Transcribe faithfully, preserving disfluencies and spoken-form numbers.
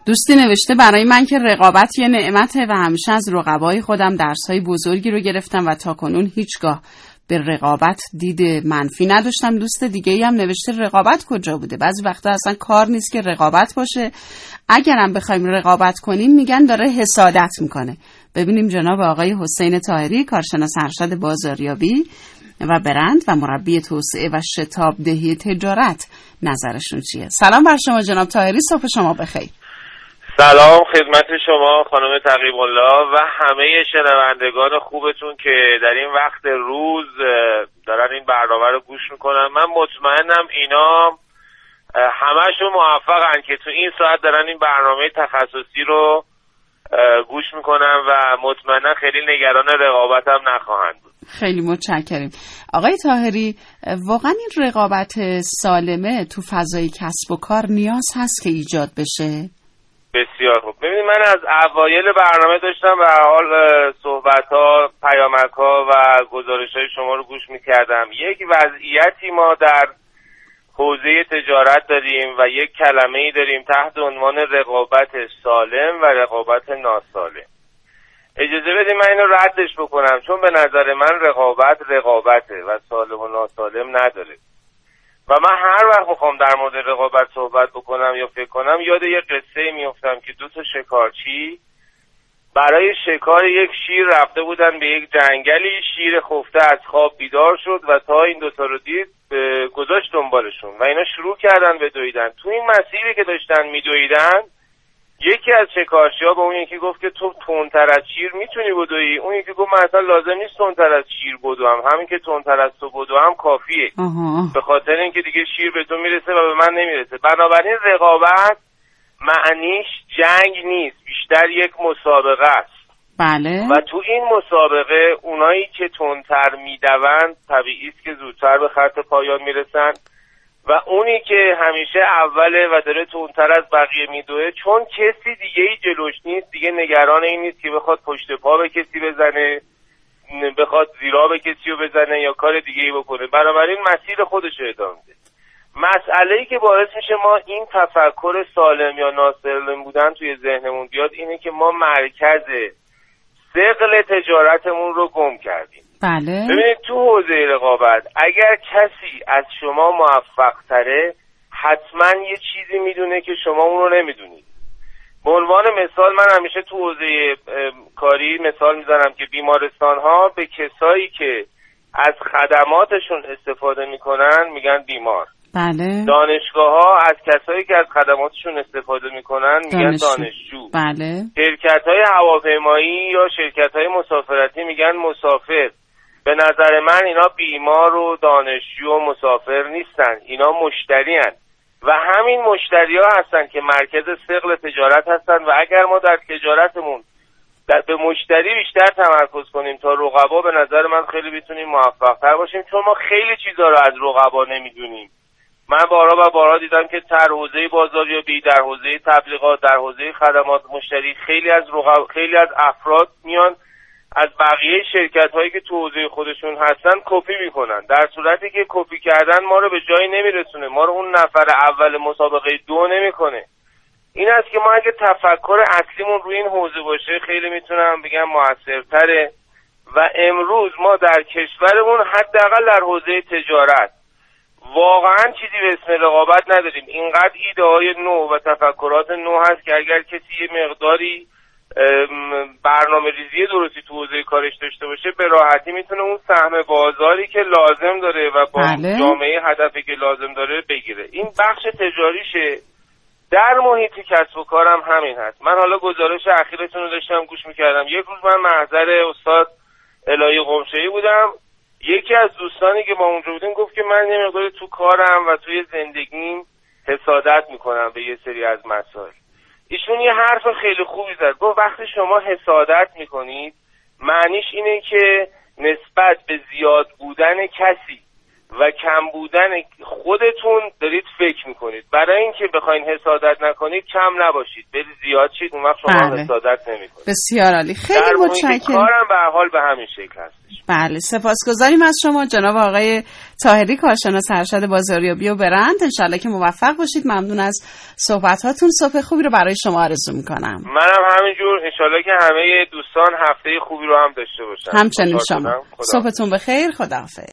دوستی نوشته برای من که رقابت یه نعمته و همیشه از رقبای خودم درس‌های بزرگی رو گرفتم و تا کنون هیچگاه به رقابت دید منفی نداشتم. دوست دیگه‌ای هم نوشته رقابت کجا بوده؟ بعضی وقتا اصلا کار نیست که رقابت باشه. اگرم بخوایم رقابت کنیم میگن داره حسادت میکنه. ببینیم جناب آقای حسین طاهری، کارشناس ارشد بازاریابی و برند و مربی توسعه و شتابدهی تجارت، نظرشون چیه؟ سلام بر شما جناب طاهری، صبح شما بخیر. سلام خدمت شما خانم تقیب الله و همه شنوندگان خوبتون که در این وقت روز دارن این برنامه رو گوش میکنن. من مطمئنم اینا همه‌شون موفقن که تو این ساعت دارن این برنامه تخصصی رو گوش میکنن و مطمئنا خیلی نگران رقابت هم نخواهند بود. خیلی متشکریم. آقای طاهری، واقعا این رقابت سالمه تو فضای کسب و کار نیاز هست که ایجاد بشه؟ بسیار خوب. ببینید من از اوایل برنامه داشتم به حال صحبت‌ها، پیامک‌ها و گزارش‌های شما رو گوش می‌کردم. یک وضعیتی ما در حوزه تجارت داریم و یک کلمه‌ای داریم تحت عنوان رقابت سالم و رقابت ناسالم. اجازه بدید من اینو ردش بکنم، چون به نظر من رقابت رقابته و سالم و ناسالم نداره. و من هر وقت میخوام در مورد رقابت صحبت بکنم یا فکر کنم یاد یه قصه میافتم که دو تا شکارچی برای شکار یک شیر رفته بودن به یک جنگلی. شیر خفته از خواب بیدار شد و تا این دوتا رو دید گذاشت دنبالشون و اینا شروع کردن به دویدن. تو این مسیری که داشتن میدویدن یکی از شکارچی‌ها به اون یکی گفت که تو تندتر از شیر میتونی بدوی. اون یکی گفت من اصلا لازم نیست تندتر از شیر بدوم، همین که تندتر از تو بدوم کافیه، به خاطر اینکه دیگه شیر به تو میرسه و به من نمیرسه. بنابراین رقابت معنیش جنگ نیست، بیشتر یک مسابقه است. بله. و تو این مسابقه اونایی که تندتر میدوند طبیعی است که زودتر به خط پایان میرسن و اونی که همیشه اوله و داره تندتر از بقیه میدوه، چون کسی دیگه ای جلوش نیست، دیگه نگران این نیست که بخواد پشت پا به کسی بزنه، بخواد زیرا به کسی رو بزنه یا کار دیگه ای بکنه. بنابراین مسیر خودش رو ادامه میده. مسئله‌ای که باعث میشه ما این تفکر سالم یا ناسالم بودن توی ذهنمون بیاد اینه که ما مرکز ثقل تجارتمون رو گم کردیم. بله. ببینید تو حوزه رقابت اگر کسی از شما موفق تره حتما یه چیزی میدونه که شما اون رو نمیدونید. به عنوان مثال من همیشه تو حوزه کاری مثال میزنم که بیمارستان ها به کسایی که از خدماتشون استفاده میکنن میگن بیمار. بله. دانشگاه ها از کسایی که از خدماتشون استفاده میکنن میگن دانشجو. دانشجو. بله. شرکت های هواپیمایی یا شرکت های مسافرتی میگن مسافر. به نظر من اینا بیمار و دانشجو و مسافر نیستن، اینا مشتری هن. و همین مشتری ها هستن که مرکز ثقل تجارت هستن و اگر ما در تجارتمون در به مشتری بیشتر تمرکز کنیم تا رقبا، به نظر من خیلی میتونیم موفق تر باشیم، چون ما خیلی چیزا رو از رقبا نمیدونیم. من بارها و بارها دیدم که در حوزه بازاریابی، در حوزه تبلیغات، در حوزه خدمات مشتری خیلی از رقبا، خیلی از افراد میان از بقیه شرکت هایی که تو حوزه خودشون هستن کپی میکنن، در صورتی که کپی کردن ما رو به جایی نمیرسونه، ما رو اون نفر اول مسابقه دو نمیکنه. این است که ما اگه تفکر اصلیمون روی این حوزه باشه خیلی میتونم بگم موثرتره. و امروز ما در کشورمون حداقل در حوزه تجارت واقعا چیزی به اسم رقابت نداریم. اینقدر ایده های نو و تفکرات نو هست که اگر کسی یه مقداری برنامه ریزی درستی تو حوزه کارش داشته باشه به راحتی میتونه اون سهم بازاری که لازم داره و با بله. جامعه هدفی که لازم داره بگیره. این بخش تجاریشه. در محیط کسب و کارم همین هست. من حالا گزارش اخیرتون رو داشتم گوش میکردم. یک روز من محضر استاد الهی قمشه‌ای بودم. یکی از دوستانی که با اونجا بودیم گفت که من یه مقدار تو کارم و توی زندگیم حسادت میکنم به یه سری از مسائل. ایشون یه حرف خیلی خوبی زد. گفت وقتی شما حسادت میکنید معنیش اینه که نسبت به زیاد بودن کسی و کم بودن خودتون دارید فکر میکنید. برای اینکه بخواین حسادت نکنید کم نباشید، برید زیاد شید، اون وقت شما بله. حسادت نمیکنید. بسیار عالی، خیلی متشکرم. کارم به هر حال به همین شکل هستش. بله سپاسگزاریم از شما جناب آقای طاهری، کارشناس ارشد بازاریابی و برند. انشالله که موفق باشید. ممنون از صحبت هاتون. صبح خوبی رو برای شما آرزو میکنم. منم همینجور، انشالله که همه دوستان هفته خوبی رو هم داشته باشن. همچنین شما. صبحتون بخیر. خداحافظ.